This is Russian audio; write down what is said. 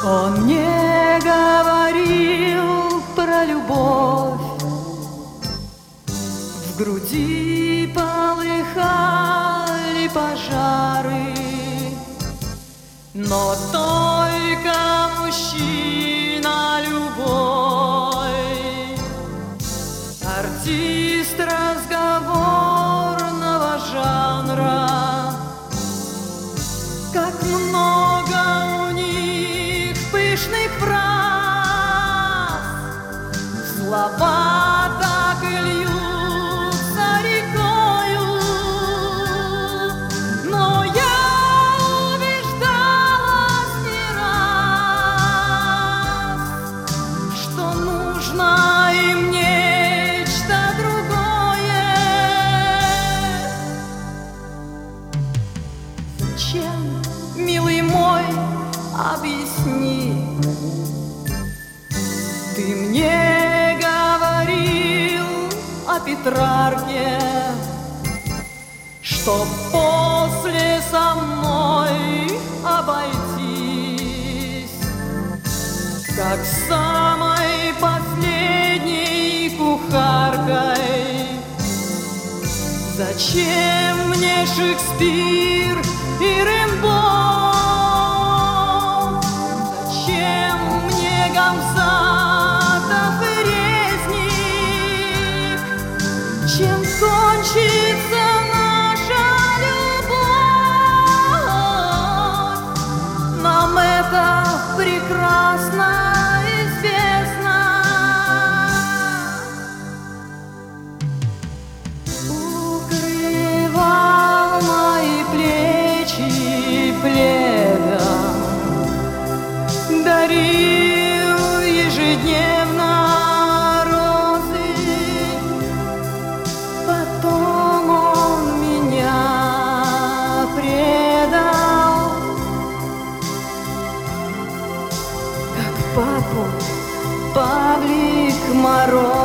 Он мне говорил про любовь, в груди полыхали пожары, но только мужчина любой, артист разговорного жанра. Как много у них пышных фраз, слова так и льются рекою, но я убеждалась не раз, что нужно им нечто другое. Зачем, милый мой, объясни, ты мне говорил о Петрарке, что после со мной обойтись, как с самой последней кухаркой. Зачем мне Шекспир и Рембо? Зачем мне Гамзатов и Резник? Чем кончится наша любовь? Нам это прекрасно известно. Укрывал мои плечи пледом, дарил ежедневно розы, потом он меня предал, как папу Павлик Мороз.